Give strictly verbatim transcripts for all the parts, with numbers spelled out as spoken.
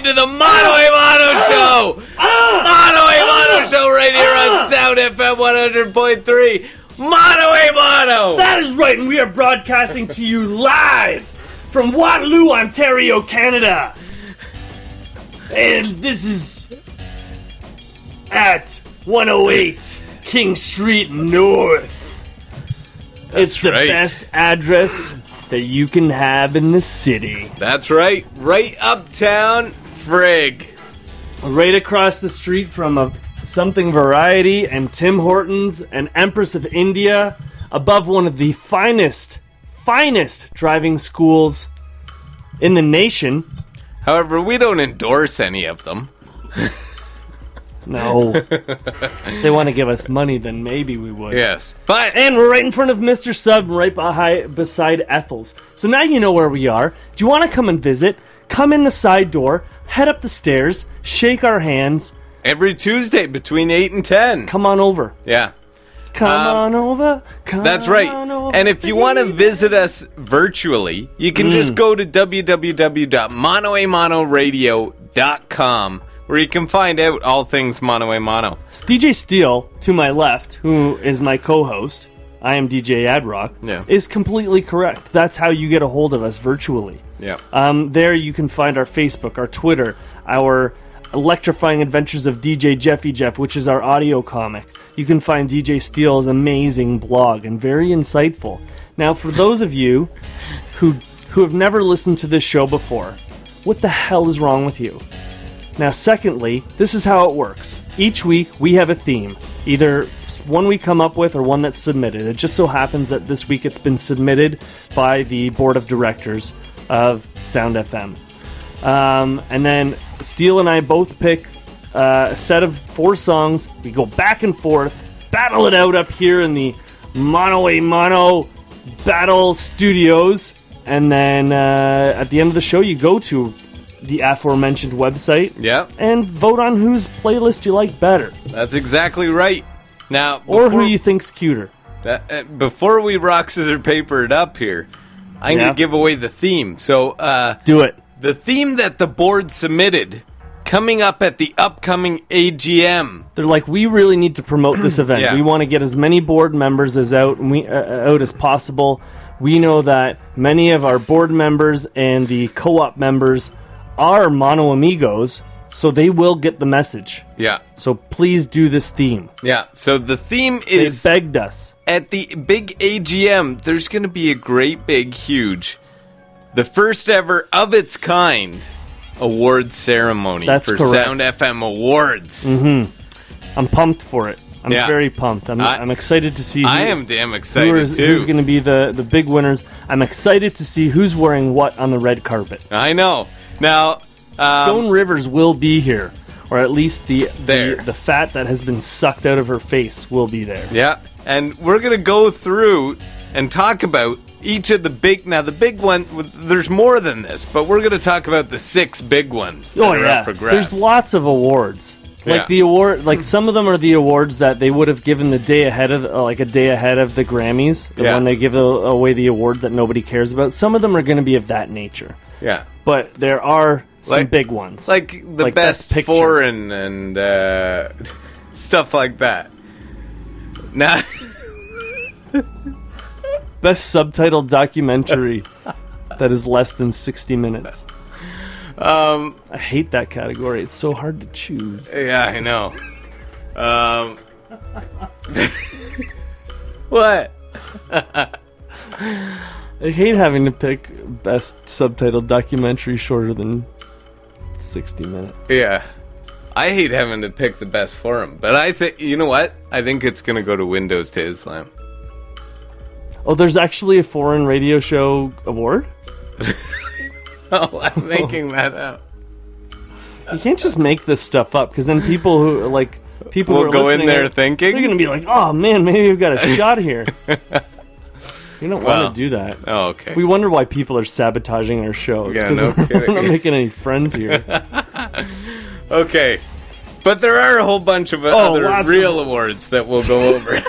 to the Mono a Mono Show! Mono a Mono Show right here on Sound F M one hundred point three. Mono a Mono! That is right, and we are broadcasting to you live from Waterloo, Ontario, Canada. And this is at one oh eight King Street North. That's it's the right. best address that you can have in the city. That's right. Right uptown, Frig. Right across the street from a Something Variety and Tim Hortons and Empress of India, above one of the finest, finest driving schools in the nation. However, we don't endorse any of them. No. If they want to give us money, then maybe we would. Yes. But And we're right in front of Mister Sub, right behind, beside Ethel's. So now you know where we are. Do you want to come and visit? Come in the side door, head up the stairs, shake our hands. every Tuesday between eight and ten. Come on over. Yeah. Come Um, on over. Come That's right. on over, And if you want to baby. visit us virtually, you can Mm. just go to w w w dot mono a mono radio dot com, where you can find out all things Mono a Mono. D J Steele, to my left, who is my co-host, I am D J Adrock, Yeah. is completely correct. That's how you get a hold of us virtually. Yeah. Um, there you can find our Facebook, our Twitter, our Electrifying Adventures of D J Jeffy Jeff, which is our audio comic. You can find D J Steele's amazing blog, and very insightful. Now, for those of you who who have never listened to this show before, what the hell is wrong with you? Now, secondly, this is how it works. Each week, we have a theme. Either one we come up with or one that's submitted. It just so happens that this week it's been submitted by the board of directors of Sound F M. Um, and then Steele and I both pick uh, a set of four songs. We go back and forth, battle it out up here in the Mono a Mono Battle Studios. And then uh, at the end of the show, you go to the aforementioned website Yeah. and vote on whose playlist you like better, That's exactly right. Now, or before, who you think's cuter. that, uh, before we rock, scissors, paper it up here, I'm Yeah. going to give away the theme. So, uh, Do it. the theme that the board submitted coming up at the upcoming A G M. They're like, we really need to promote this event. Yeah. We want to get as many board members as out and we uh, out as possible. We know that many of our board members and the co-op members are Mono Amigos, so they will get the message. Yeah. So please do this theme. Yeah. So the theme They is begged us. at the big A G M, there's going to be a great, big, huge, the first ever of its kind awards ceremony That's for correct. Sound F M Awards. I'm pumped for it. I'm Yeah. very pumped. I'm, I- I'm excited to see who, I am damn who excited is, too. who's going to be the, the big winners. I'm excited to see who's wearing what on the red carpet. I know. Now, um, Joan Rivers will be here, or at least the, There. the the fat that has been sucked out of her face will be there. yeah, and we're gonna go through and talk about each of the big. Now, the big one. There's more than this, but we're gonna talk about the six big ones that Oh are yeah, up for grabs. there's lots of awards. Like Yeah. the award, like some of them are the awards that they would have given the day ahead of, uh, like a day ahead of the Grammys, the Yeah. one they give a, away the award that nobody cares about. Some of them are going to be of that nature, Yeah, but there are some Like- big ones, like the Like best Best Picture. foreign and uh, stuff like that. Now, best subtitled documentary that is less than sixty minutes. um, I hate that category. It's so hard to choose. yeah, I know. Um, what? I hate having to pick best subtitled documentary shorter than sixty minutes. Yeah. I hate having to pick the best forum, but I think, you know what? I think it's going to go to Windows to Islam. Oh, there's actually a foreign radio show award? Oh, I'm making that up. You can't just make this stuff up, because then people who, like, people who We'll are go in listening, there are- thinking. they're going to be like, oh man, maybe we've got a shot here. We don't Well, want to do that. Oh, okay. We wonder why people are sabotaging our show. It's Yeah, 'cause no we're, kidding. we're not making any friends here. Okay. But there are a whole bunch of Oh, other lots real of- awards that we'll go over.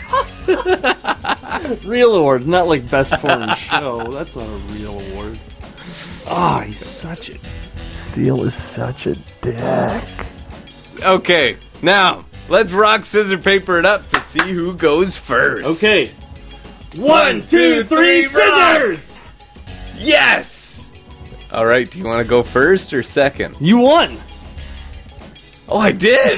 Real awards, not like best foreign show. That's not a real award. Ah, he's such a Steele is such a dick. Okay, now let's rock, scissors, paper it up to see who goes first. Okay. One, two, three, scissors! Yes! All right, do you want to go first or second? You won! Oh, I did!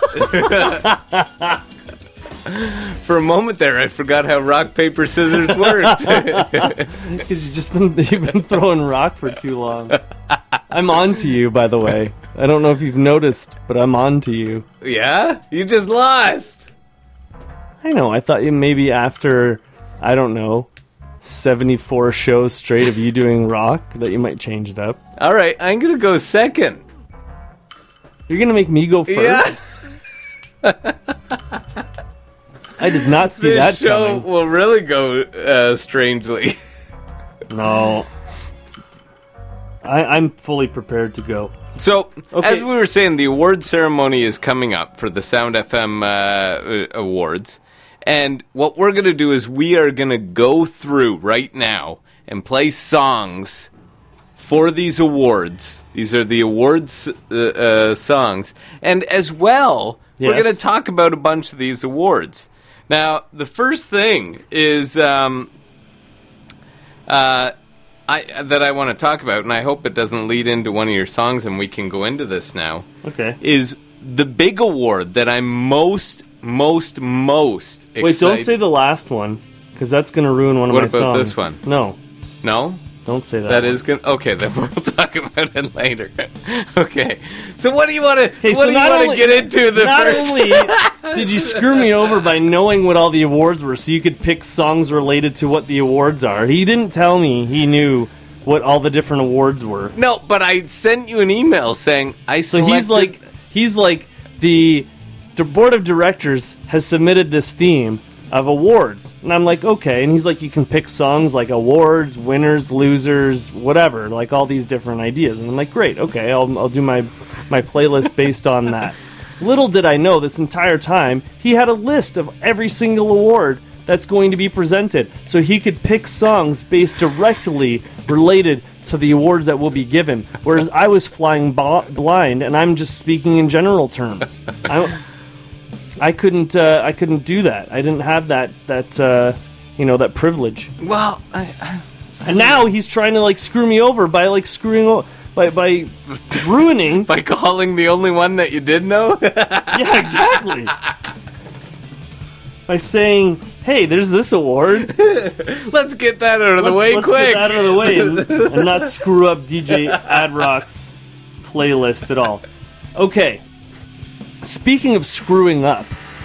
For a moment there, I forgot how rock, paper, scissors worked. Because you've just been, you've been throwing rock for too long. I'm on to you, by the way. I don't know if you've noticed, but I'm on to you. Yeah? You just lost! I know, I thought you maybe after, I don't know, seventy-four shows straight of you doing rock, that you might change it up. All right, I'm going to go second. You're going to make me go first? Yeah. I did not see this that show coming. will really go uh, strangely. No. I, I'm fully prepared to go. So, Okay. as we were saying, the award ceremony is coming up for the Sound F M uh, awards. And what we're going to do is we are going to go through right now and play songs for these awards. These are the awards uh, uh, songs. And as well, Yes. we're going to talk about a bunch of these awards. Now, the first thing is um, uh, I, that I want to talk about, and I hope it doesn't lead into one of your songs and we can go into this now, Okay. is the big award that I'm most, most, most excited. Wait, don't say the last one, because that's going to ruin one of What my songs. about this one? No, No? don't say that. That one. is good. Okay, then we'll talk about it later. Okay. So what do you want to Okay, what so do you not want to only- get into the Not first only did you screw me over by knowing what all the awards were, so you could pick songs related to what the awards are. He didn't tell me he knew what all the different awards were. No, but I sent you an email saying I So selected he's like, he's like the the board of directors has submitted this theme of awards, and I'm like, okay. And he's like, you can pick songs like awards, winners, losers, whatever, like all these different ideas. And I'm like, great, okay, I'll I'll do my my playlist based on that. Little did I know, this entire time he had a list of every single award that's going to be presented, so he could pick songs based directly related to the awards that will be given. Whereas I was flying b- blind, and I'm just speaking in general terms. I, I couldn't. Uh, I couldn't do that. I didn't have that. That uh, you know, that privilege. well, I, I, And now he's trying to like screw me over by like screwing o- by by ruining. by calling the only one that you did know. Yeah, exactly. By saying, "Hey, there's this award. Let's get that out of the Let's- way let's quick. Get that out of the way and, and not screw up D J Adrock's playlist at all." Okay. Speaking of screwing up,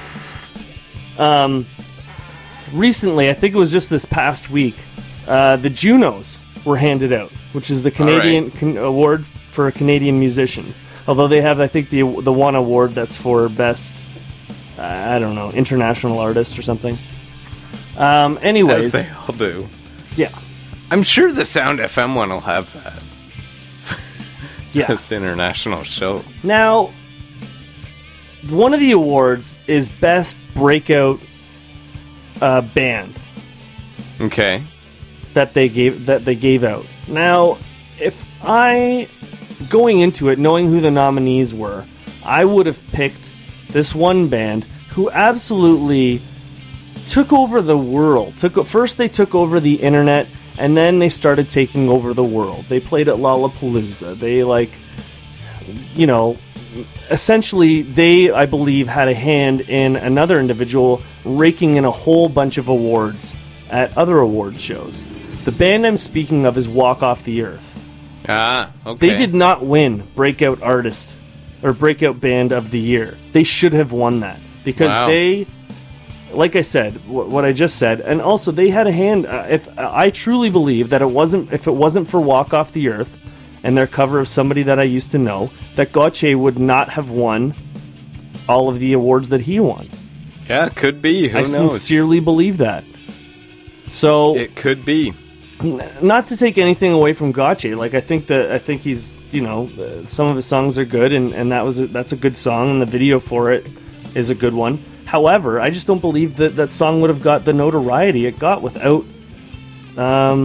um, recently, I think it was just this past week, uh, the Junos were handed out, which is the Canadian right. con- award for Canadian musicians. Although they have, I think, the the one award that's for best, uh, I don't know, international artist or something. Um, anyways, As they all do. yeah, I'm sure the Sound F M one will have that. yeah. Best international show. Now, one of the awards is Best Breakout uh, Band Okay. that they gave that they gave out. Now, if I going into it knowing who the nominees were, I would have picked this one band who absolutely took over the world. Took first they took over the internet, and then they started taking over the world. They played at Lollapalooza. They like, you know. Essentially, they, I believe, had a hand in another individual raking in a whole bunch of awards at other award shows. The band I'm speaking of is Walk Off the Earth. Ah, okay. They did not win Breakout Artist or Breakout Band of the Year. They should have won that because Wow. they, like I said, wh- what I just said, and also they had a hand. Uh, if uh, I truly believe that it wasn't, if it wasn't for Walk Off the Earth and their cover of somebody that I used to know, that Gauthier would not have won all of the awards that he won. Yeah, could be. Who I knows? sincerely believe that. So, It could be. n- not to take anything away from Gauthier, like I think that I think he's, you know, uh, some of his songs are good, and, and that was a, that's a good song, and the video for it is a good one. However, I just don't believe that that song would have got the notoriety it got without um,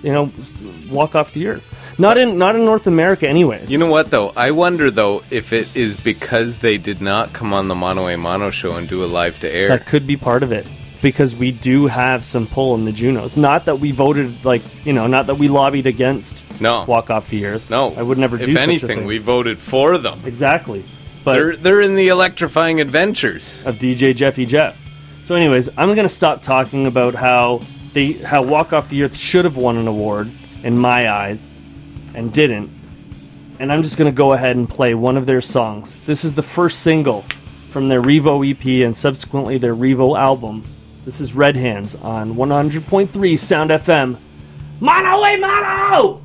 you know, walk off the earth. Not in not in North America, anyways. You know what, though? I wonder, though, if it is because they did not come on the Mono a Mono show and do a live to air. That could be part of it, because we do have some pull in the Junos. Not that we voted, like, you know, not that we lobbied against no. Walk Off the Earth. No. I would never do if such anything, a thing. we voted for them. Exactly. But They're, they're in the electrifying adventures of D J Jeffy Jeff. So anyways, I'm going to stop talking about how they how Walk Off the Earth should have won an award, in my eyes, and didn't. And I'm just going to go ahead and play one of their songs. This is the first single from their Revo E P and subsequently their Revo album. This is Red Hands on one hundred point three Sound F M. Mono a Mono!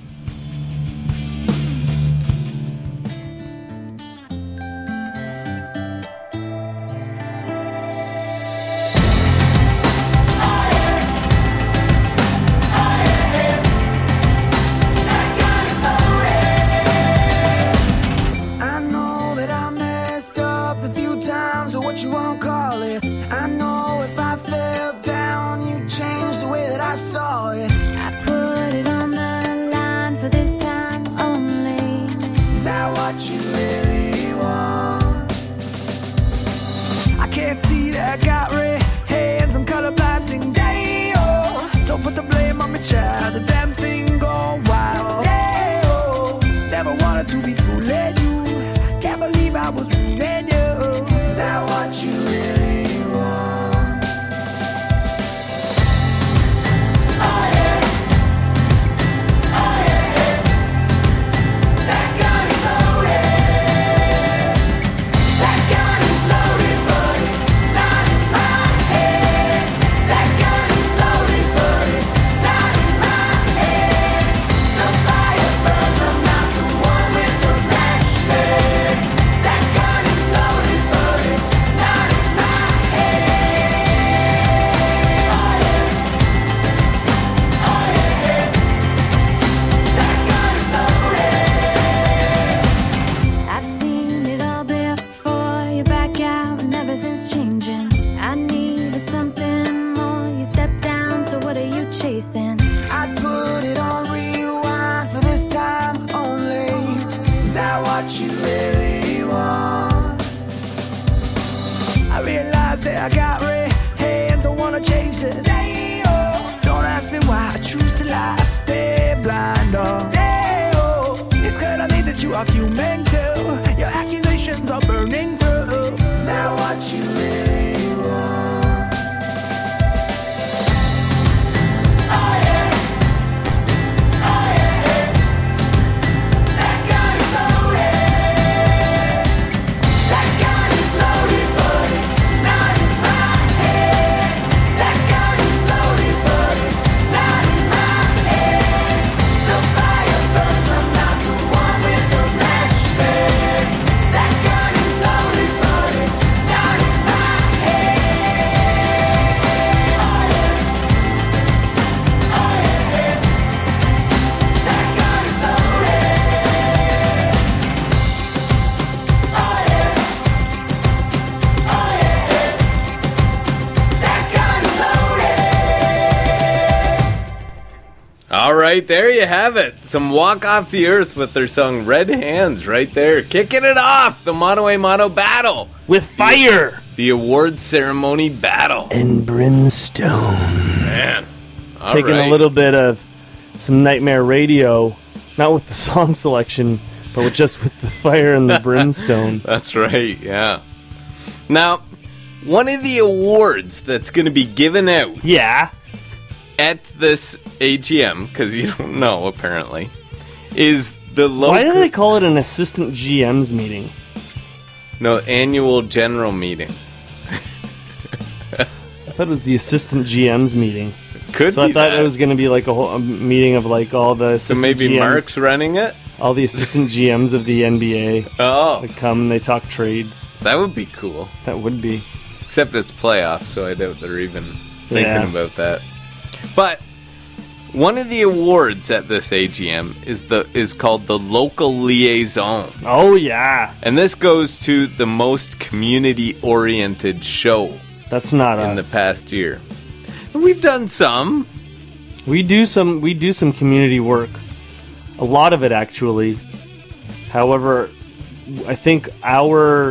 Right, there you have it. Some Walk Off the Earth with their song Red Hands right there. Kicking it off, the Mono a Mono battle. With fire! The, the award ceremony battle. And brimstone. Man. All Taking right. a little bit of some Nightmare Radio, not with the song selection, but with just with the fire and the brimstone. That's right, yeah. Now, one of the awards that's going to be given out. Yeah. At this A G M, because you don't know, apparently, is the local... Why do they call it an assistant G M's meeting? No, annual general meeting. I thought it was the assistant G M's meeting. Could so be I thought that. it was going to be like a whole a meeting of like all the assistant So maybe G Ms, Mark's running it? all the assistant G Ms of the N B A. Oh. They come and they talk trades. That would be cool. That would be. Except it's playoffs, so I doubt they're even thinking Yeah. about that. But one of the awards at this A G M is the is called the Local Liaison. Oh, yeah. And this goes to the most community-oriented show That's not in us. the past year. And we've done some. We do some we do some community work. A lot of it, actually. However, I think our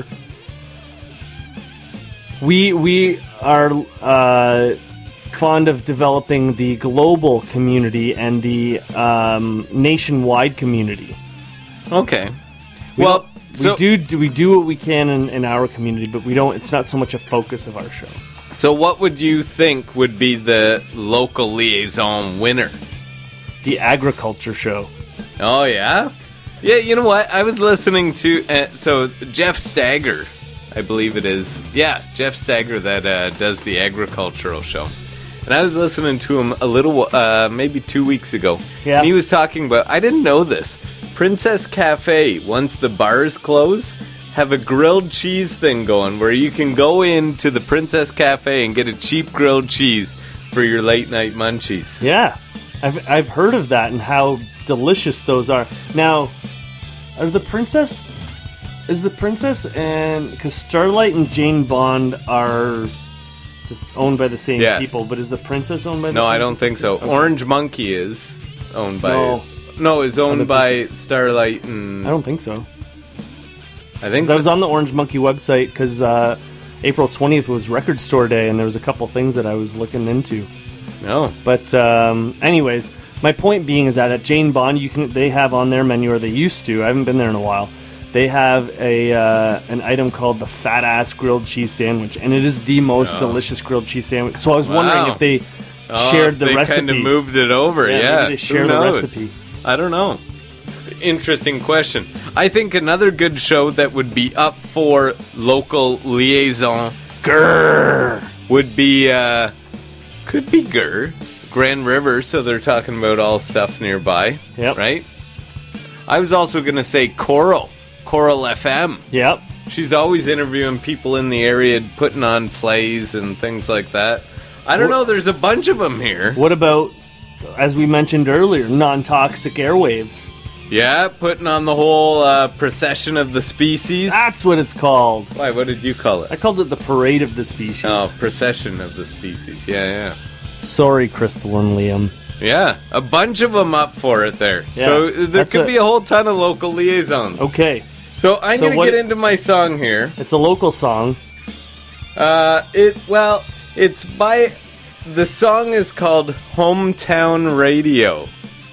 we we are uh, fond of developing the global community and the um, nationwide community. Okay. We well, don't- so, we do we do what we can in, in our community, but we don't. It's not so much a focus of our show. so what would you think would be the local liaison winner? The agriculture show. Oh, yeah? Yeah, you know what? I was listening to... Uh, so, Jeff Stagger, I believe it is. Yeah, Jeff Stagger that uh, does the agricultural show. And I was listening to him a little... Uh, maybe two weeks ago. Yeah. And he was talking about... I didn't know this. Princess Cafe, once the bars close, have a grilled cheese thing going where you can go into the Princess Cafe and get a cheap grilled cheese for your late-night munchies. Yeah, I've I've heard of that and how delicious those are. Now, are the princess? Is the princess and because Starlight and Jane Bond are just owned by the same Yes. people, but is the princess owned by the No, same I don't think so. Okay. Orange Monkey is owned by... No. No, is owned Other by Starlight and... I don't think so. I think 'Cause I was so. on the Orange Monkey website because uh, April twentieth was Record Store Day, and there was a couple things that I was looking into. No. But um, anyways, my point being is that at Jane Bond, you can they have on their menu, or they used to. I haven't been there in a while. They have a uh, an item called the Fat Ass Grilled Cheese Sandwich, and it is the most Oh. delicious grilled cheese sandwich. So I was wondering Wow. if they Oh, shared the they recipe. kind of moved it over, Yeah, yeah. maybe they Who share the knows? recipe. I don't know. Interesting question. I think another good show that would be up for local liaison Grrr. would be, uh, could be Gurr, Grand River, so they're talking about all stuff nearby, Yep. right? I was also going to say Coral, Coral F M. Yep. She's always interviewing people in the area, putting on plays and things like that. I don't What- know, there's a bunch of them here. What about, as we mentioned earlier, non-toxic airwaves? Yeah, putting on the whole uh, procession of the species. That's what it's called. Why, what did you call it? I called it the Parade of the Species. Oh, procession of the species. Yeah, yeah. Sorry, Crystal and Liam. Yeah, a bunch of them up for it there. Yeah, so there that's could a- be a whole ton of local liaisons. Okay, So I'm So going to what- get into my song here. it's a local song. Uh, it well, it's by the song is called Hometown Radio.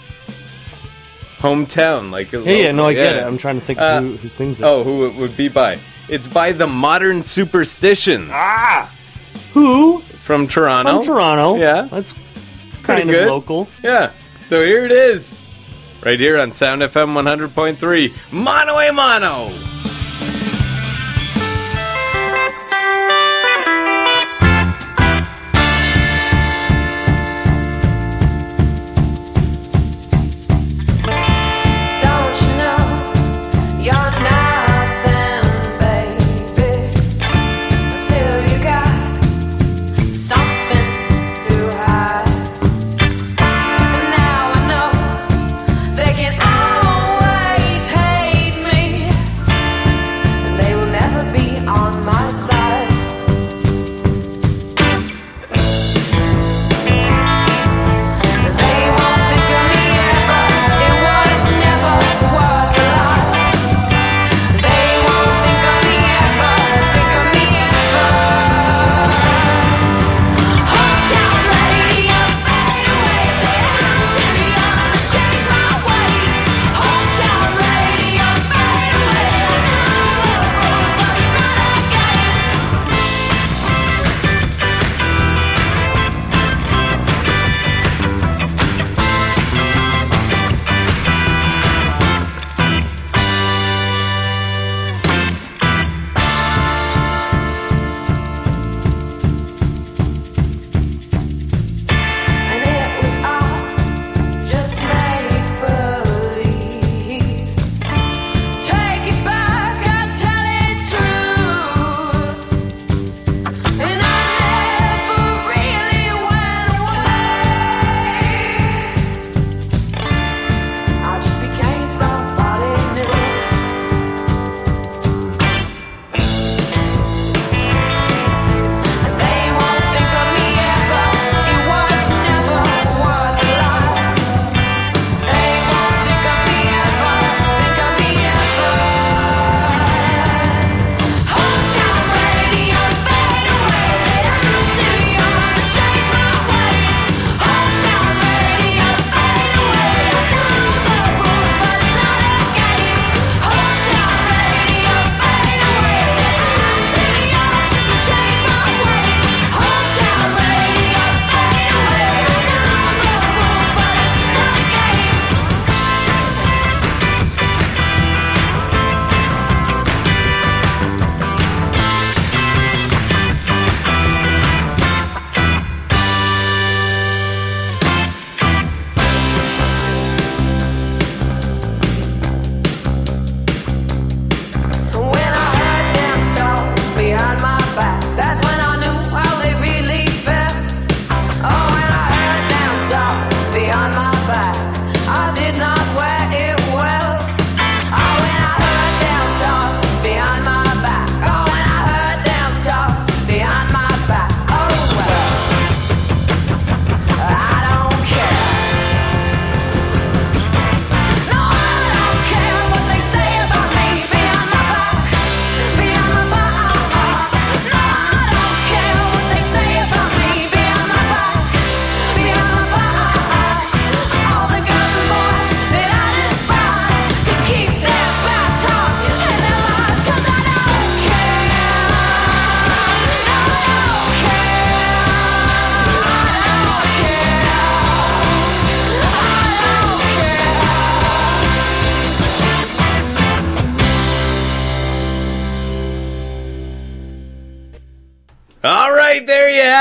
Hometown, like a Yeah, yeah, no, I local- get yeah. it. I'm trying to think Uh, who, who sings it. Oh, who it would be by? It's by the Modern Superstitions Ah! Who? from Toronto. From Toronto. Yeah. That's Pretty kind of good. local. Yeah. So here it is, right here on Sound F M one hundred point three. Mono a mono. Don't you know you're nothing, baby, until you got something to hide. And now I know they can always hate me.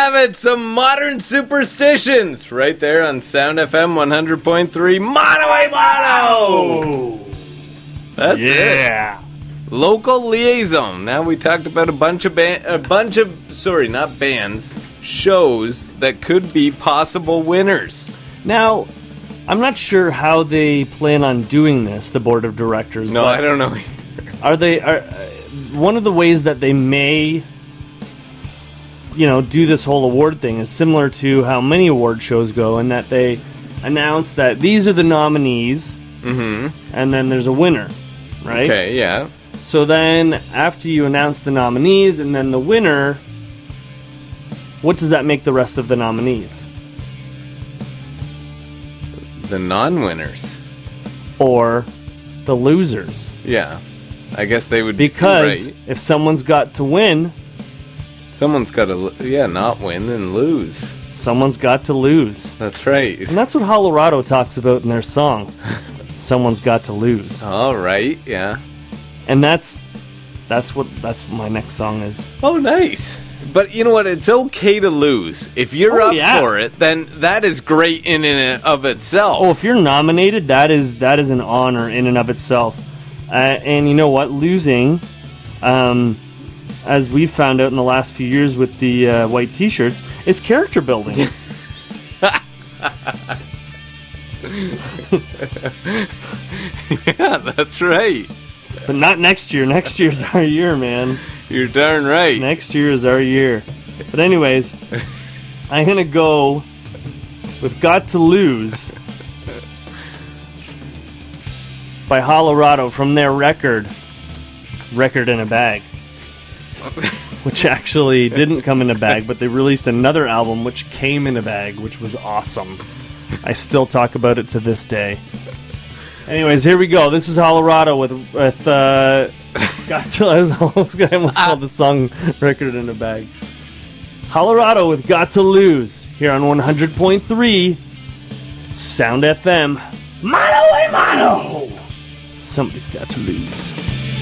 have it. Some modern superstitions right there on Sound F M one hundred point three. Mono a mono! That's it. Yeah. Local liaison. Now we talked about a bunch of ban- a bunch of sorry, not bands, shows that could be possible winners. Now, I'm not sure how they plan on doing this, the board of directors. No, but I don't know. Are they are uh, one of the ways that they may, you know, do this whole award thing is similar to how many award shows go, in that they announce that these are the nominees, Mm-hmm. and then there's a winner, right? Okay, yeah. So then, after you announce the nominees and then the winner, what does that make the rest of the nominees? The non-winners. Or the losers? Yeah. I guess they would Because right. if someone's got to win, Someone's got to, yeah, not win and lose. someone's got to lose. That's right. And that's what Colorado talks about in their song. Someone's got to lose. All right, yeah. And that's that's what that's what my next song is. Oh, nice. But you know what? It's okay to lose. If you're Oh, up yeah. for it, then that is great in and of itself. Oh, if you're nominated, that is that is an honor in and of itself. Uh, and you know what? Losing, um, as we've found out in the last few years with the uh, white T-shirts, it's character building. Yeah, that's right. But not next year. Next year's our year, man. You're darn right. Next year is our year. But anyways, I'm gonna go with "Got to Lose" by Colorado from their record, "Record in a Bag," which actually didn't come in a bag, but they released another album which came in a bag, which was awesome. I still talk about it to this day. Anyways, here we go. This is Colorado with with uh, "Got to." I was almost, I almost called the song "Record in a Bag." Colorado with "Got to Lose" here on one hundred point three Sound F M. Mono a mono. Somebody's got to lose.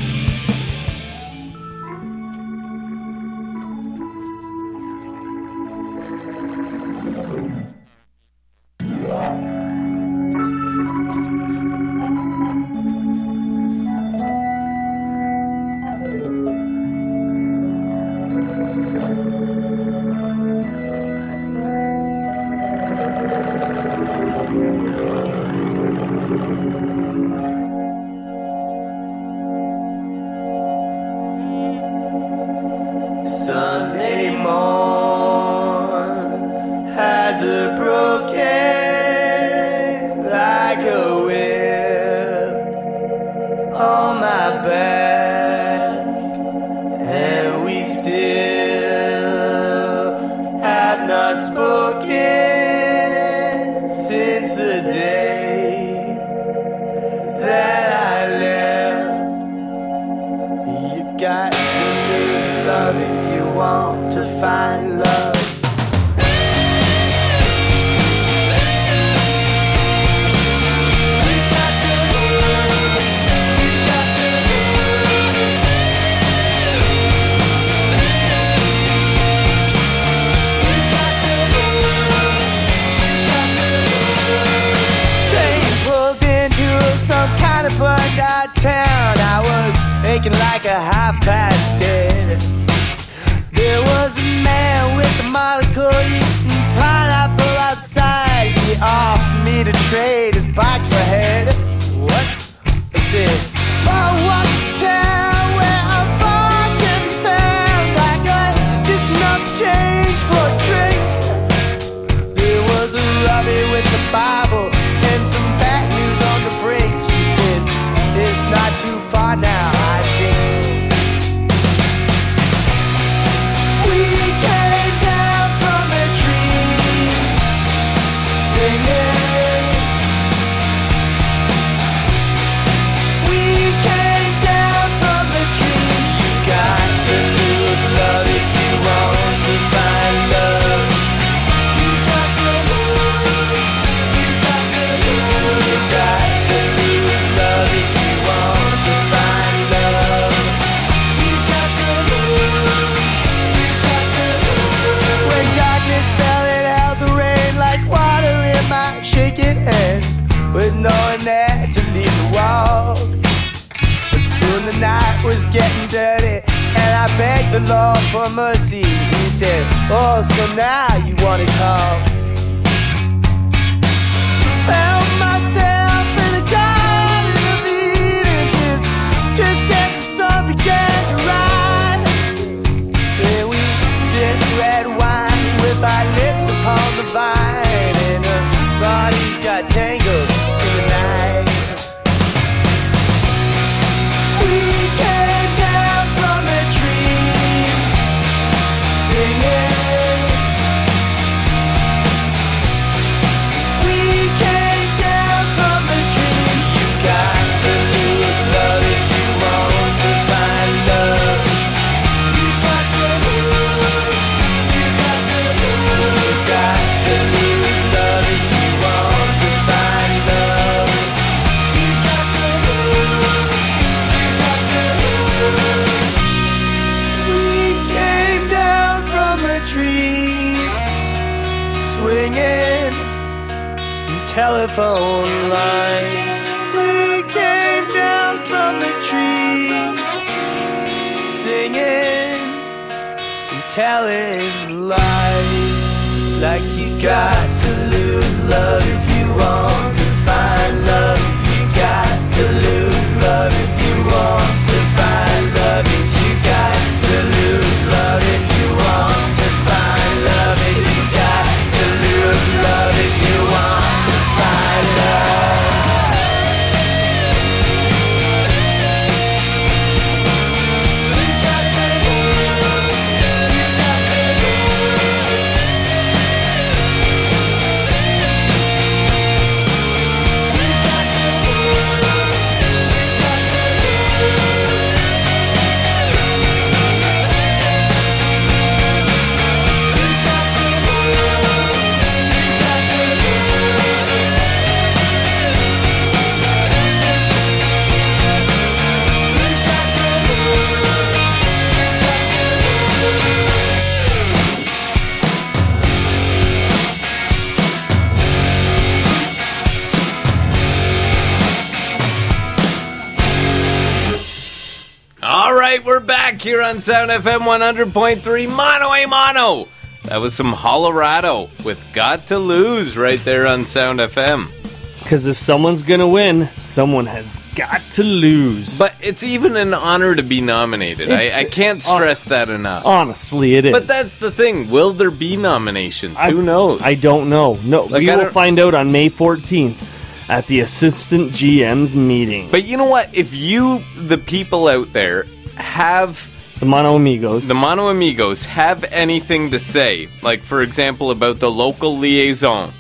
Sunday morn has a broken like a whip on my back, and we still have not spoken since the day that I left. You got to lose love if you want to find love. You got to lose. You got to lose. You got to lose. You got to lose. Train pulled into some kind of burned out town. I was making like a half past dead. There was a man with a monocle eating pineapple outside. He offered me to trade his bike for head. What? I said, if I walk to town where I'm bargain found, I got just enough change for a drink. There was a Robbie with the Bible and some bad news on the brink. He says, it's not too far now, I think. We came down from the trees, singing. We with no one there to lead the walk. But soon the night was getting dirty, and I begged the Lord for mercy. He said, oh, so now you wanna talk. Found myself in a garden of Eden, just, just as the sun began to rise. Yeah, we sipped red wine with our lips upon the vine, and our bodies got tangled in the night. We came down from the trees, singing. We came down from the trees. You got to lose love if you want to find love. You got to lose. You got to lose. You got to lose love if you want to find love. You got to lose. You got to lose. We came down from the trees, swinging telephone lines. We came down from the trees, singing and telling lies. Like you got to lose love if you want to find love. You got to lose love if you want to find love. And you got to lose love if you want to find love. And you got to lose love if you want to find love. You got to lose. You got to lose. You got to lose. You got to All right, we're back here on Sound F M one hundred point three, Mono a Mono. That was some Colorado with Got to Lose right there on Sound F M. Because if someone's gonna win, someone has got to lose. But it's even an honor to be nominated. It's- I, I can't stress that enough. Honestly, it is. But that's the thing. Will there be nominations? I- Who knows? I don't know. No, Like, we I will don't- find out on May fourteenth at the Assistant G M's meeting. But you know what? If you, the people out there, have The Mono Amigos. the Mono Amigos have anything to say, like for example about the local liaison,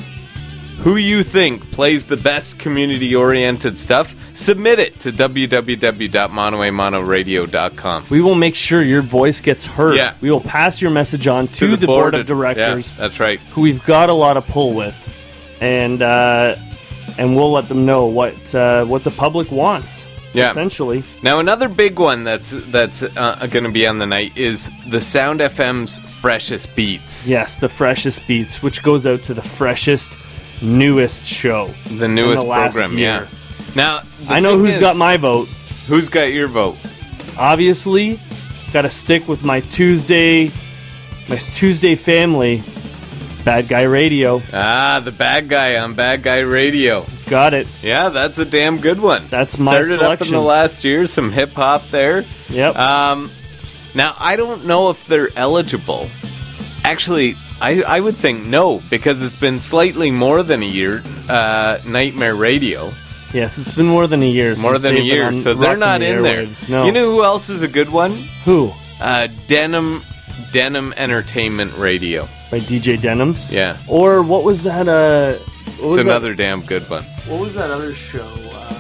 who you think plays the best community-oriented stuff, submit it to w w w dot mono a mono radio dot com. we will make sure your voice gets heard. Yeah. We will pass your message on to, the, board, of directors, Yeah, that's right. who we've got a lot of pull with, and uh, and we'll let them know what uh, what the public wants. Yeah. Essentially. Now, another big one that's that's uh, going to be on the night is the Sound F M's Freshest Beats. Yes, the freshest beats, which goes out to the freshest, newest show. The newest in the last program, year. yeah. Now, the I know thing who's is, got my vote. Who's got your vote? Obviously, got to stick with my Tuesday, my Tuesday family, Bad Guy Radio. Ah, the bad guy on Bad Guy Radio. Got it. Yeah, that's a damn good one. That's my Started up in selection. the last year, some hip hop there. Yep. Um, now, I don't know if they're eligible. Actually, I, I would think no, because it's been slightly more than a year. Uh, Nightmare Radio. yes, it's been more than a year. More since than a they've been year, on- so they're rocking not the in there. airwaves. No. You know who else is a good one? who? Uh, Denim, Denim Entertainment Radio. By D J Denim. Yeah, Or what was that? Uh, what was it's that- another damn good one. What was that other show? Um,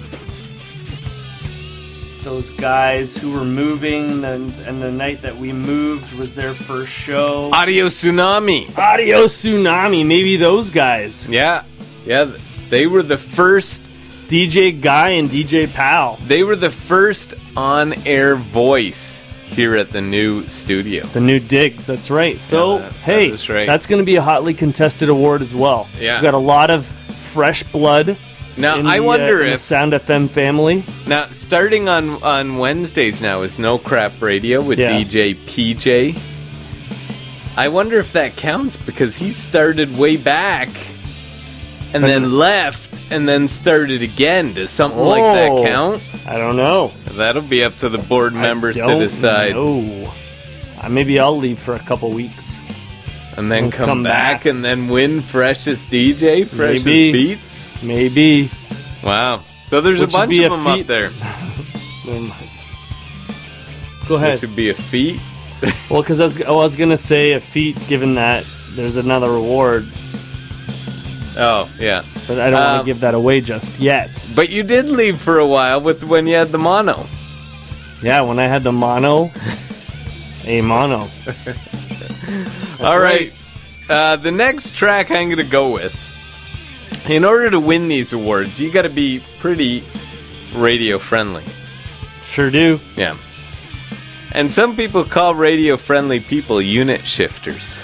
those guys who were moving, and, and the night that we moved was their first show. Audio Tsunami. Audio Tsunami, maybe those guys. Yeah, yeah, they were the first. D J Guy and D J Pal. They were the first on-air voice here at the new studio. The new digs, that's right. So, Yeah, that- hey, that is right. that's going to be a hotly contested award as well. Yeah. We've got a lot of fresh blood. Now, in I the, wonder uh, in the if... Sound F M family. Now, starting on, on Wednesdays now is No Crap Radio with Yeah. D J P J. I wonder if that counts, because he started way back and then left and then started again. Does something like that Oh. count? I don't know. That'll be up to the board members I to don't decide. know. Uh, maybe I'll leave for a couple weeks. And then We'll come, come back, back. and then win freshest D J, freshest Maybe. beats. Maybe. Wow. So there's Which a would bunch be of a them up feat. there. Um, go ahead. Which would be a feat. Well, because I was, oh, I was going to say a feat given that there's another reward, Oh, yeah. but I don't want Um, to give that away just yet. But you did leave for a while with when you had the mono. Yeah, when I had the mono, a mono. All right. Uh, the next track I'm going to go with. In order to win these awards, you got to be pretty radio friendly. Sure do. Yeah. And some people call radio friendly people unit shifters.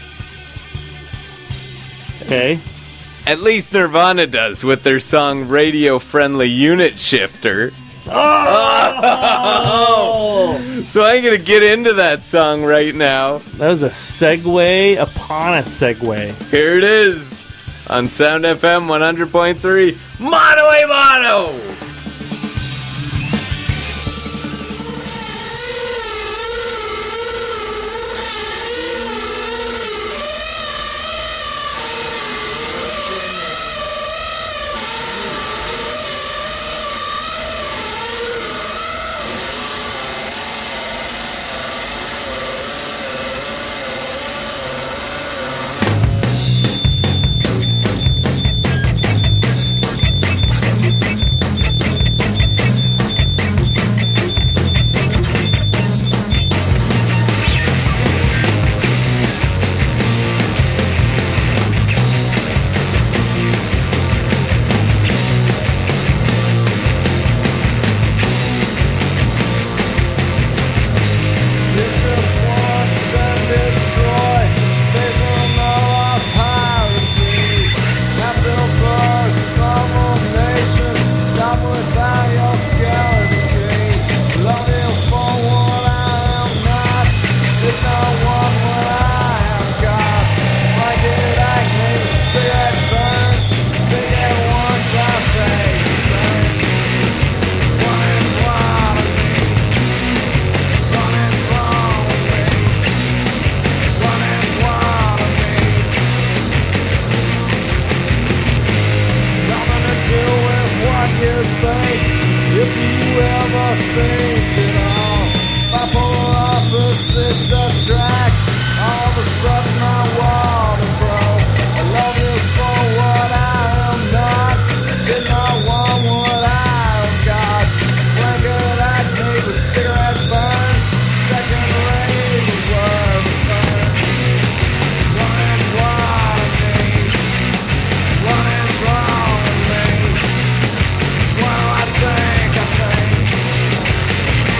Okay. At least Nirvana does with their song Radio Friendly Unit Shifter. Oh! So I'm going to get into that song right now. That was a segue upon a segue. Here it is on Sound F M one hundred point three. Mono a mono!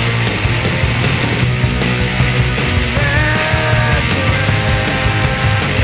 Imagine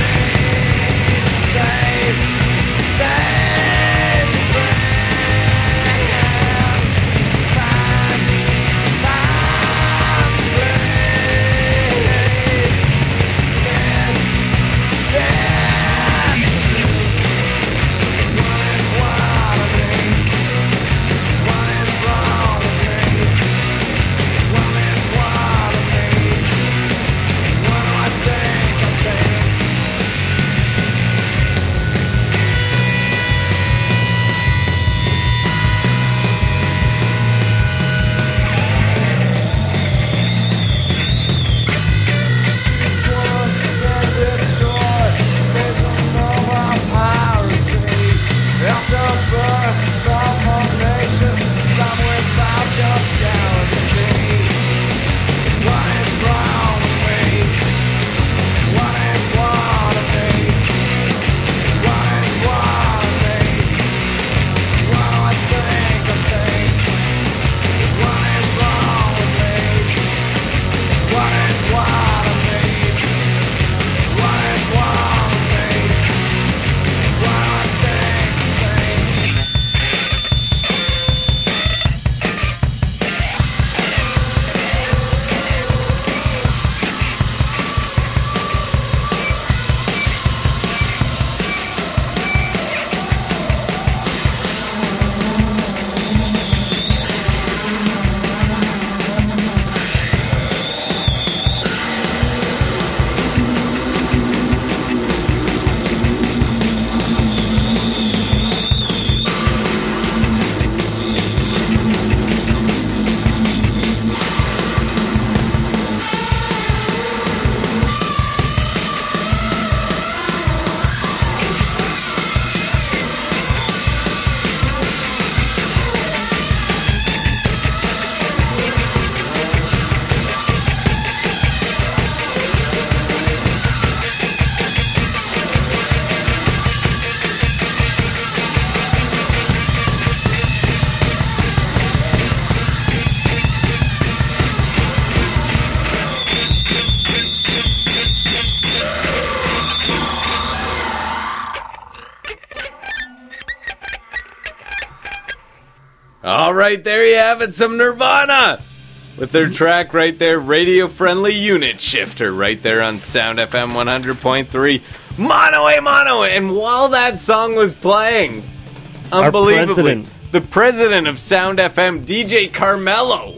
All right, there you have it, some Nirvana with their track right there, radio-friendly unit shifter, right there on Sound F M one hundred point three. Mono a mono, and while that song was playing, unbelievably, president. the president of Sound F M, D J Carmelo,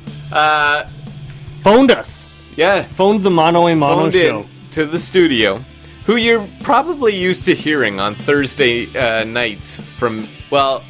uh, Phoned us. yeah, Phoned the Mono a Mono phoned show. in to the studio, who you're probably used to hearing on Thursday uh, nights from, well,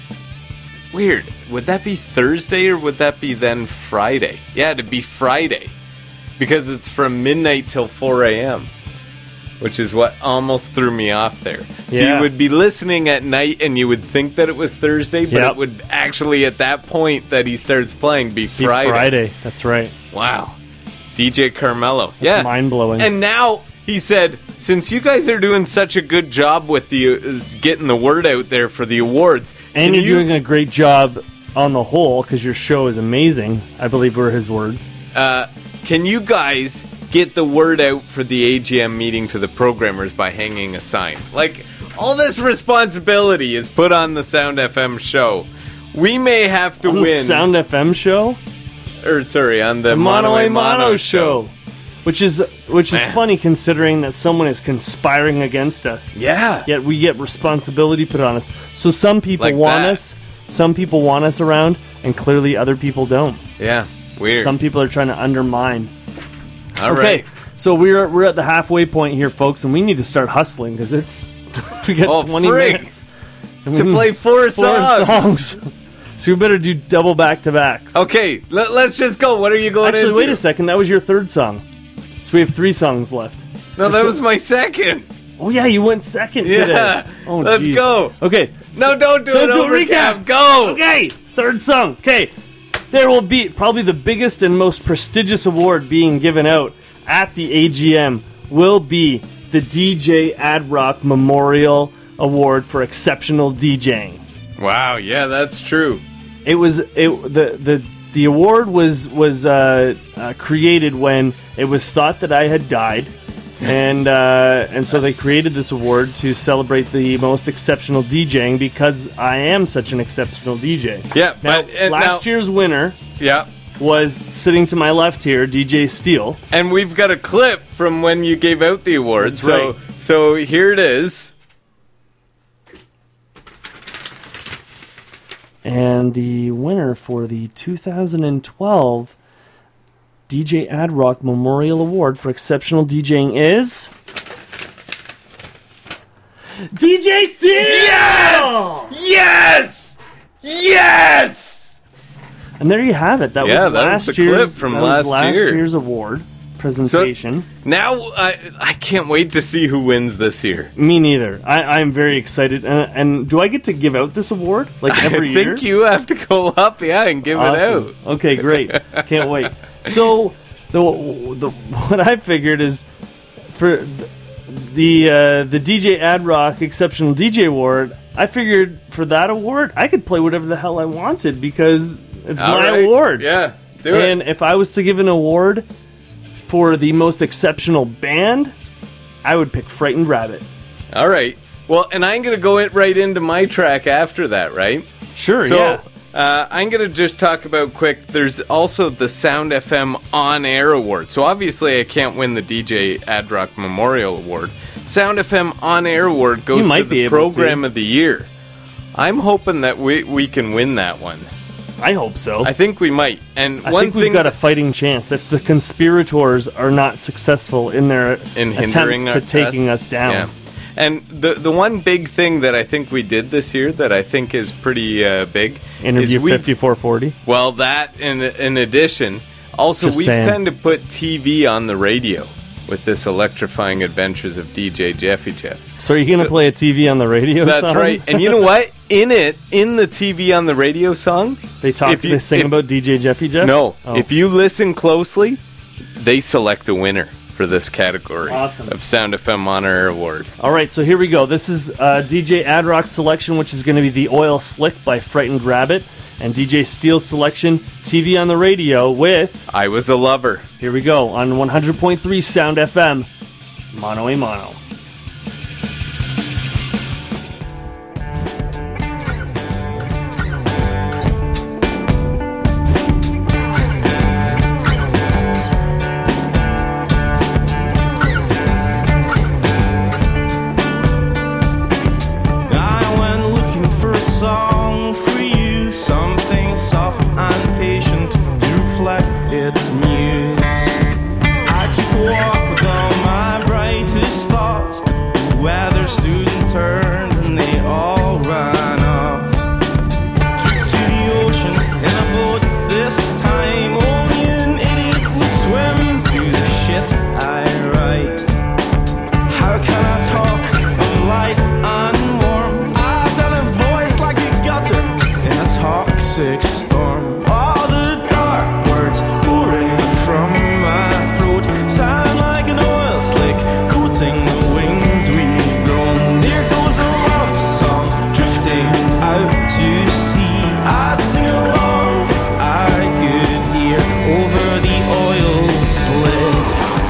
weird. Would that be Thursday or would that be then Friday? Yeah, it'd be Friday because it's from midnight till four a.m., which is what almost threw me off there. So Yeah. you would be listening at night and you would think that it was Thursday, but Yep. it would actually, at that point that he starts playing, be Be Friday. Friday. That's right. Wow. D J Carmelo. Yeah. mind-blowing. And now he said, since you guys are doing such a good job with the uh, getting the word out there for the awards, And can you're you- doing a great job on the whole because your show is amazing, I believe were his words. uh, can you guys get the word out for the A G M meeting to the programmers by hanging a sign? Like, all this responsibility is put on the Sound F M show. We may have to On the win. Sound F M show? or sorry, on the, The Mono a a Mono show. Which is which is Man. funny considering that someone is conspiring against us. Yeah. Yet we get responsibility put on us. So some people Like want that. us, some people want us around, and clearly other people don't. Yeah. Weird. Some people are trying to undermine. All Okay, right. so we're we're at the halfway point here, folks, and we need to start hustling because it's we got Oh, twenty frig. minutes And To we- play four, four songs. songs. So we better do double back to backs. Okay, let, let's just go. What are you going Actually, into? wait a second. That was your third song. So we have three songs left. No, that So- was my second. Oh yeah, you went second Yeah. today. Oh, Let's geez. go. Okay. No, don't do Don't it. do a over recap. Go. Okay, third song. Okay, there will be probably the biggest and most prestigious award being given out at the A G M will be the D J Ad Rock Memorial Award for exceptional DJing. Wow. Yeah, that's true. It was it the the the award was was uh, uh, created when it was thought that I had died. And uh, and so they created this award to celebrate the most exceptional DJing because I am such an exceptional D J. Yeah, Now, but uh, last now- year's winner Yeah. was sitting to my left here, D J Steele. And we've got a clip from when you gave out the awards. That's so, right. so here it is. And the winner for the two thousand twelve D J Ad Rock Memorial Award for exceptional DJing is D J Steele. Yes! Yes! Yes! And there you have it. That Yeah, was that was last the clip year's from that was last last year. year's award presentation. Now I I can't wait to see who wins this year. Me neither. I, I'm very excited. And, and do I get to give out this award like every I year? think you have to go up, yeah, and give it Awesome. out. Okay, great. Can't wait. So the, the what I figured is for the the, uh, the D J Ad Rock Exceptional D J Award. I figured for that award I could play whatever the hell I wanted because it's All my right. award. Yeah, do And it. if I was to give an award for the most exceptional band, I would pick Frightened Rabbit. All right. Well, and I'm going to go in right into my track after that, right? Sure, So yeah. uh, I'm going to just talk about quick. There's also the Sound F M On Air Award. So obviously I can't win the D J Ad Rock Memorial Award. Sound F M On Air Award goes You might to be the able Program to. of the Year. I'm hoping that we we can win that one. I hope so. I think we might. And I one think thing we've got a fighting chance if the conspirators are not successful in their in attempts hindering to taking us down. Yeah. And the the one big thing that I think we did this year that I think is pretty uh, big Interview is we've- fifty-four forty. Well, that in in addition, also Just we've saying. kind of put T V on the radio with this electrifying adventures of D J Jeffy Jeff. So are you going to So- play a T V on the radio That's song? right. And you know what? In it, in the T V on the radio song, They talk. if you- they sing if- about D J Jeffy Jeff. no, Oh. if you listen closely, they select a winner for this category Awesome. of Sound F M On Air Award. All right, so here we go. This is uh, D J Ad Rock's selection, which is going to be the Oil Slick by Frightened Rabbit, and D J Steele's selection, T V on the radio with. I Was a Lover. Here we go on one hundred point three Sound F M, Mono a Mono. song for you, something soft and patient to reflect its muse. I took a walk with all my brightest thoughts, but the weather soon turned and they all ran off. Took to the ocean in a boat this time, only an idiot would swim through the shit I write. How can I talk of light and warmth? I've got a voice like a gutter in a toxic storm. All the dark words pouring from my throat sound like an oil slick coating the wings we've grown. There goes a love song drifting out to sea. I'd sing along if I could hear over the oil slick.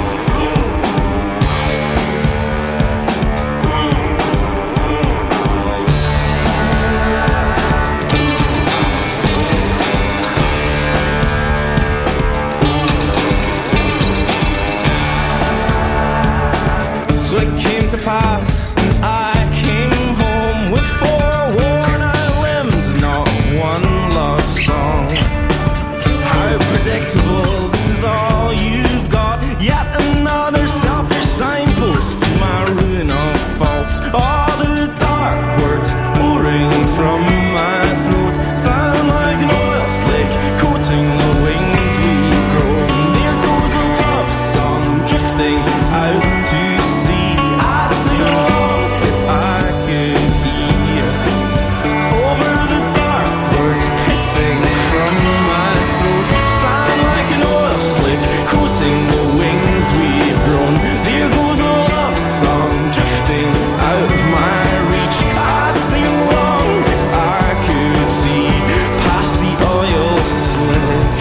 So it came to pass, and I came home with four worn-out limbs, not one love song. How predictable, this is all you've got. Yet another selfish signpost to my ruin of faults. All the dark words pouring from my throat sound like an oil slick coating the wings we've grown. There goes a love song drifting out to sea. I'd sing along if I could hear over the dark words pissing from my throat sound like an oil slick coating the wings we've grown. There goes a love song drifting out of my reach. I'd sing along if I could see past the oil slick.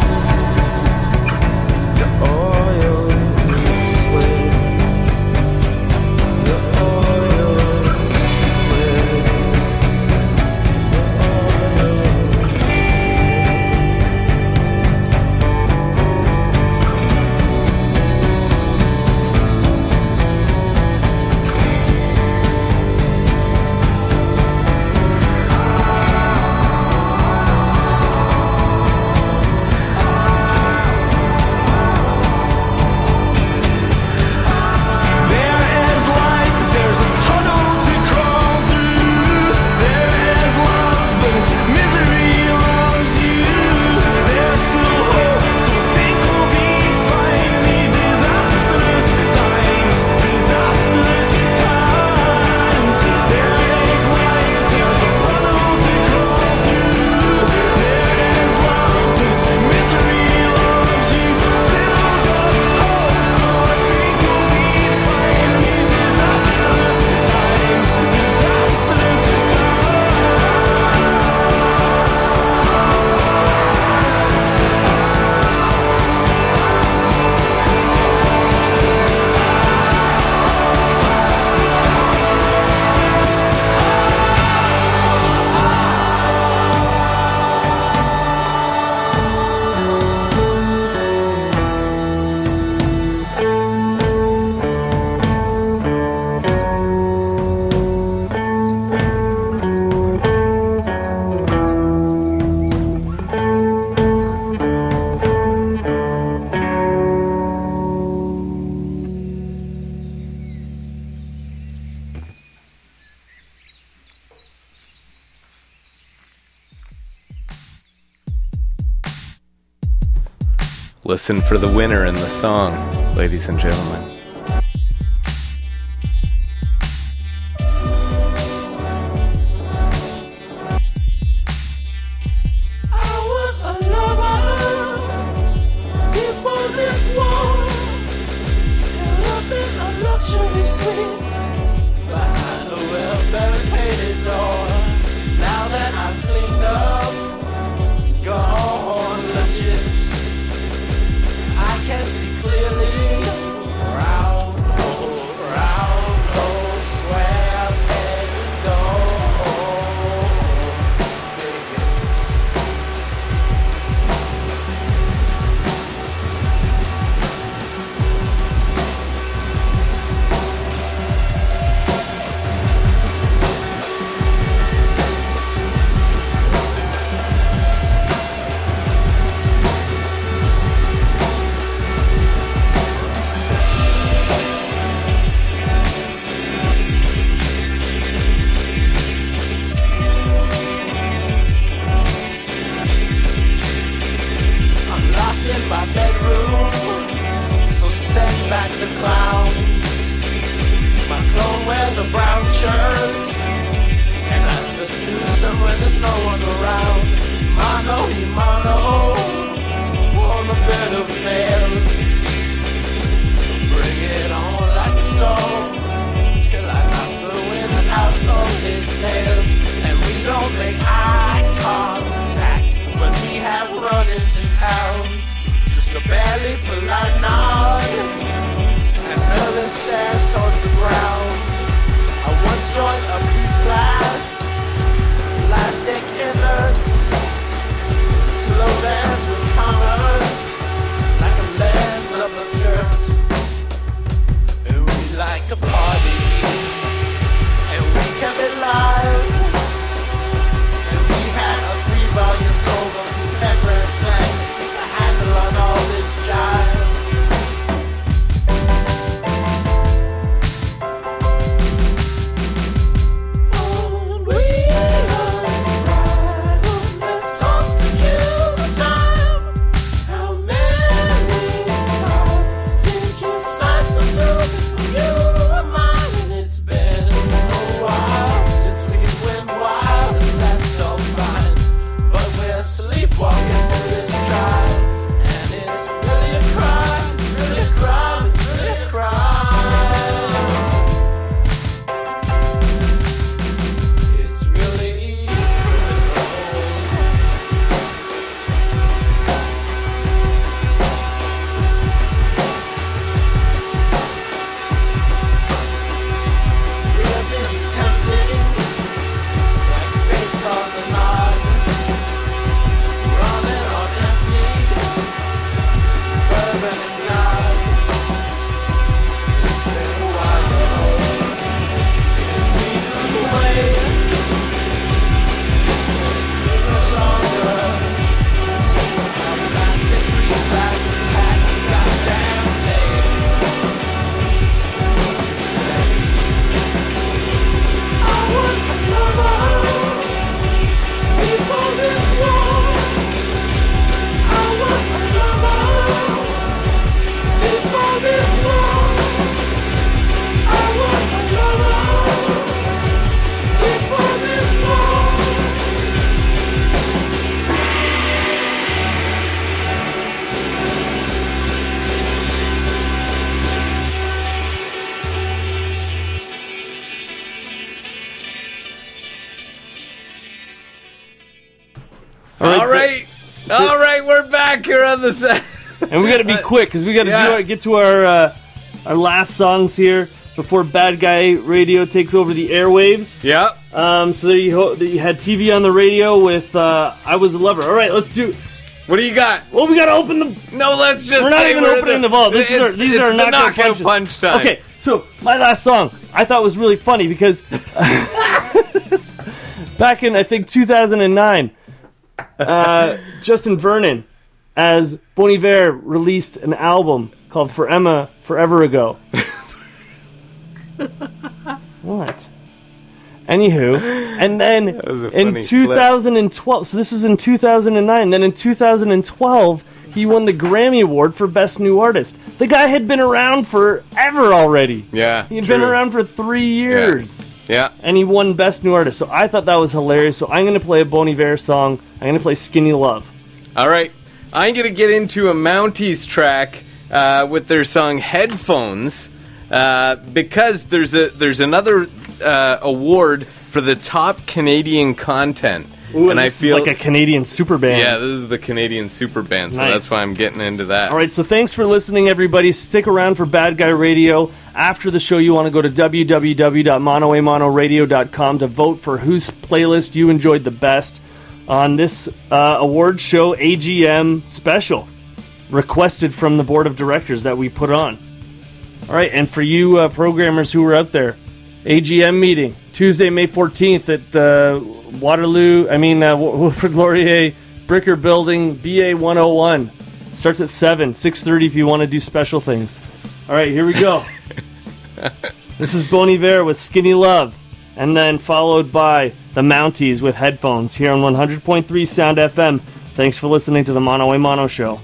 The oil slick. The oil slick. There is light, but there's a tunnel to crawl through. There is love, but its misery loves you. There's still hope, so I think we'll be fine in these disastrous times. Disastrous times. There is light, but there's a tunnel to crawl through. There is love, but its misery loves you. Still got hope, so I think we'll be fine in these disastrous times. Disastrous times. Listen for the winner in the song, ladies and gentlemen. I was a lover before this war, held up in a luxury suite behind a well-barricaded door. Now that I've cleaned up, gone lunches, I can see clearly where just a barely polite nod and nervous stares towards the ground. I once joined a peace class, plastic innards, slow dance with commerce, like a land of a skirt. And we like to party, and we kept it live. And we had a three-volume tome of contemporary slang to keep a handle on all this jive. All right, all right, we're back here on the set, and we got to be quick because we got to Yeah. do our, get to our uh, our last songs here before Bad Guy Radio takes over the airwaves. Yep. Um, so there you, ho- you had T V on the radio with uh, "I Was a Lover." All right, let's do. What do you got? Well, we got to open the. No, let's just. We're not say even we're opening the, the vault. This is it's, our, these it's are the knockout, knockout punches. punch time. Okay, so my last song I thought was really funny because back in I think two thousand nine, uh, Justin Vernon as Bon Iver released an album called "For Emma Forever Ago." What? Anywho, and then was a in funny slip. two thousand twelve, so this was in two thousand nine, then in two thousand twelve, he won the Grammy Award for Best New Artist. The guy had been around forever already. Yeah, He had true. been around for three years. Yeah. And he won Best New Artist. So I thought that was hilarious. So I'm going to play a Bon Iver song. I'm going to play Skinny Love. All right. I'm going to get into a Mounties track uh, with their song Headphones uh, because there's a there's another uh, award for the top Canadian content. Ooh, and I this feel is like a Canadian super band. Yeah, this is the Canadian super band, so Nice. that's why I'm getting into that. All right, so thanks for listening, everybody. Stick around for Bad Guy Radio. After the show, you want to go to w w w dot mono a mono radio dot com to vote for whose playlist you enjoyed the best on this uh, award show A G M special, requested from the board of directors that we put on. All right, and for you uh, programmers who were out there, A G M meeting, Tuesday, May fourteenth at uh, Waterloo, I mean, uh, Wilfrid Laurier Bricker Building, B A one oh one. Starts at seven, six thirty if you want to do special things. All right, here we go. This is Bon Iver with Skinny Love, and then followed by the Mounties with Headphones here on one hundred point three Sound F M. Thanks for listening to the Mono a Mono Show.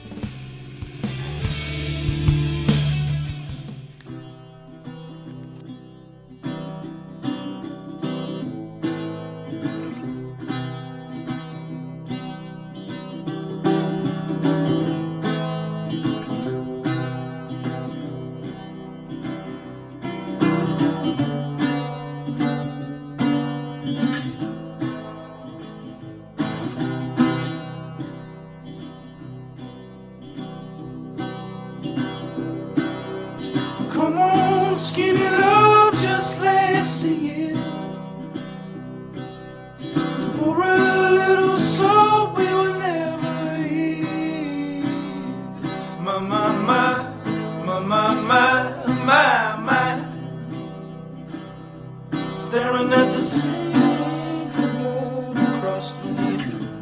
skinny love just last a year. To pour a little salt we will never hear. My, my, my, my, my, my, my, my. Staring at the sink of blood across the knee.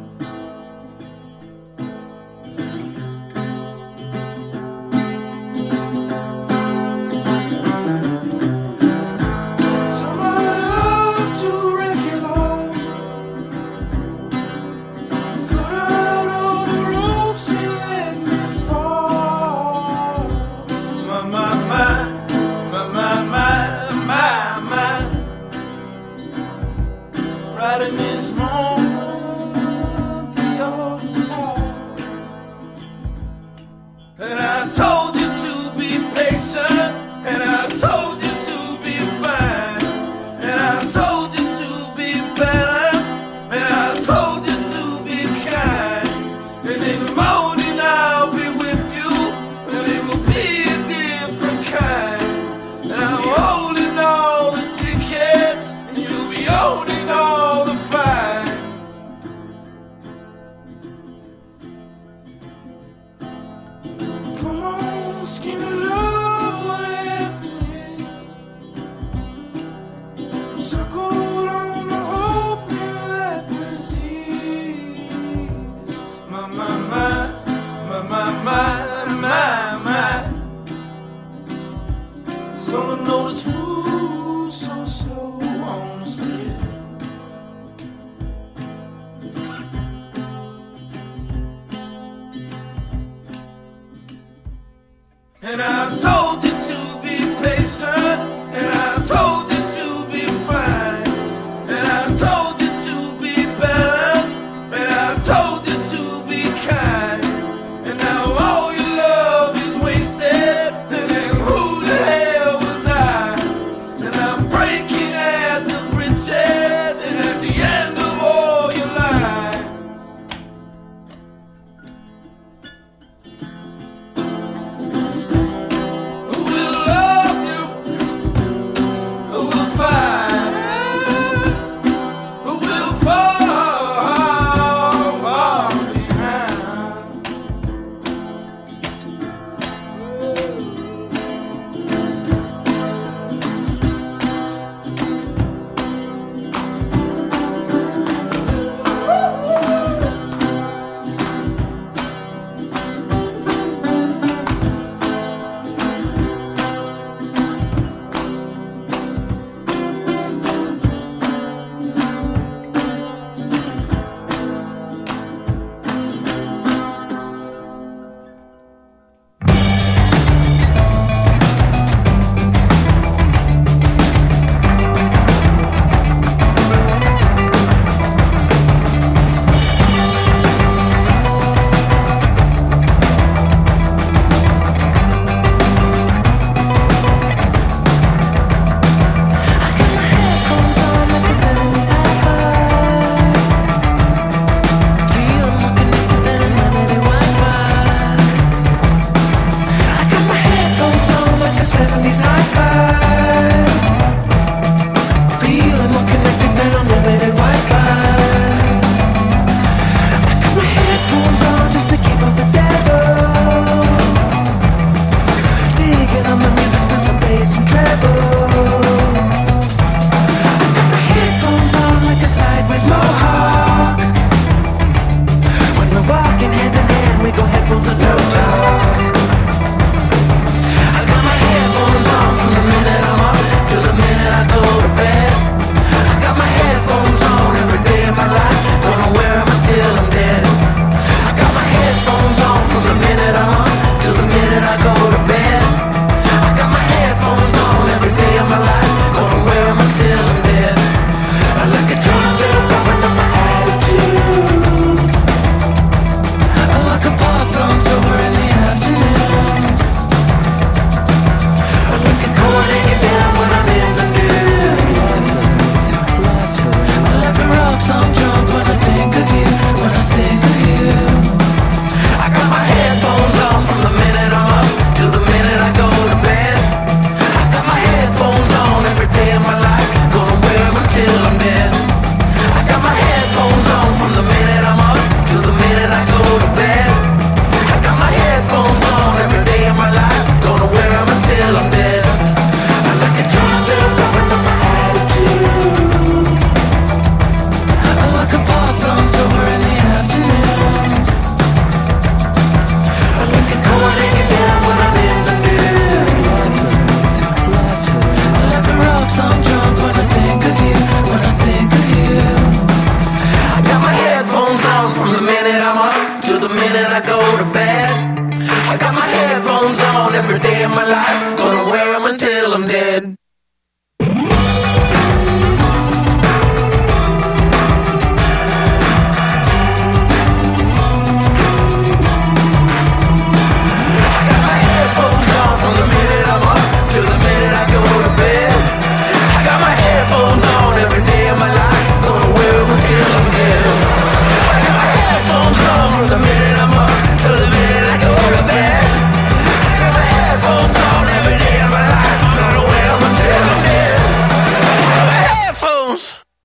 In this moment, this all the start. And I told you to be patient, and I told you to be fine, and I told you to be balanced, and I told you to be kind. And in the morning I'll be with you, and it will be a different kind. And I'm holding all the tickets, and you'll be owning all the fines. Come on, skinny love, what happened? Circled on the hope and leprosies. My, my, my, my, my, my, my, my. Someone noticed food so slow on the street. And I told you